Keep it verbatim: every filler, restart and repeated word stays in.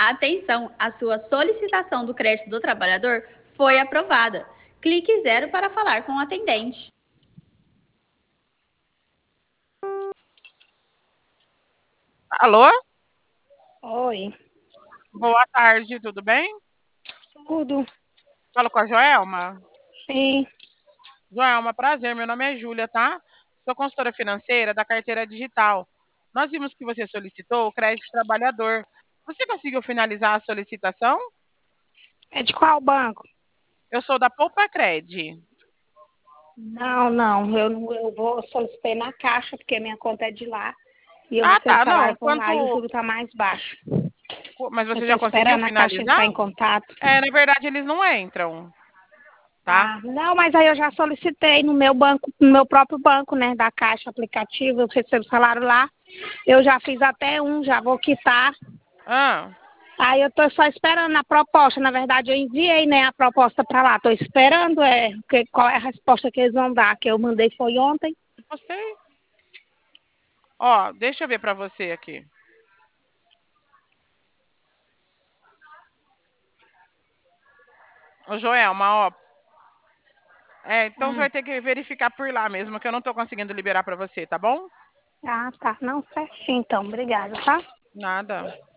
Atenção, a sua solicitação do crédito do trabalhador foi aprovada. Clique zero para falar com o atendente. Alô? Oi. Boa tarde, tudo bem? Tudo. Falo com a Joelma? Sim. Joelma, prazer, meu nome é Júlia, tá? Sou consultora financeira da carteira digital. Nós vimos que você solicitou o crédito trabalhador. Você conseguiu finalizar a solicitação? É de qual banco? Eu sou da Poupa Cred. Não, não. Eu, não- eu vou solicitei na Caixa, porque minha conta é de lá. E eu Ah, recebo tá, não. salário por Quanto. lá e o juro tá mais baixo. Mas Eu você tô já conseguiu esperando a Caixa finalizar? entrar em contato. É, na verdade, eles não entram, tá? Ah, não, mas aí eu já solicitei no meu banco, no meu próprio banco, né, da Caixa aplicativo, eu recebo salário lá. Eu já fiz até um, já vou quitar. Ah, Aí eu tô só esperando a proposta. Na verdade, eu enviei, né, a proposta para lá. Tô esperando é, que, qual é a resposta que eles vão dar, que eu mandei foi ontem. gostei. Ó, deixa eu ver pra você aqui. Ô, Joelma, ó. É, então você Hum. vai ter que verificar por lá mesmo, que eu não tô conseguindo liberar pra você, tá bom? Ah, tá. Não, certinho então. Obrigada, tá? Nada.